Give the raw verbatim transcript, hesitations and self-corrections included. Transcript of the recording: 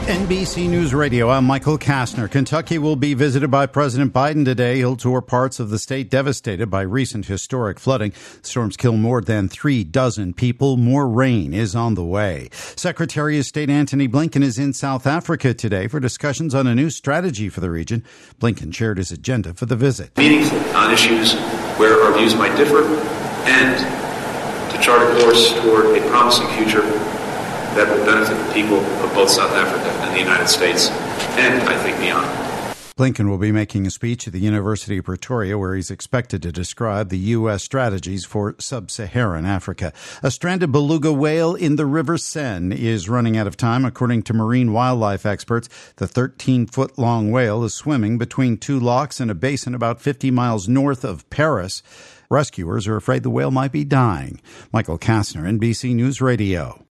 N B C News Radio, I'm Michael Kastner. Kentucky will be visited by President Biden today. He'll tour parts of the state devastated by recent historic flooding. Storms kill more than three dozen people. More rain is on the way. Secretary of State Antony Blinken is in South Africa today for discussions on a new strategy for the region. Blinken shared his agenda for the visit. Meaningful on issues where our views might differ, and to chart a course toward a promising future that will benefit the people of both South Africa and the United States, and I think beyond. Blinken will be making a speech at the University of Pretoria where he's expected to describe the U S strategies for sub-Saharan Africa. A stranded beluga whale in the River Seine is running out of time. According to marine wildlife experts, the thirteen-foot-long whale is swimming between two locks in a basin about fifty miles north of Paris. Rescuers are afraid the whale might be dying. Michael Kastner, N B C News Radio.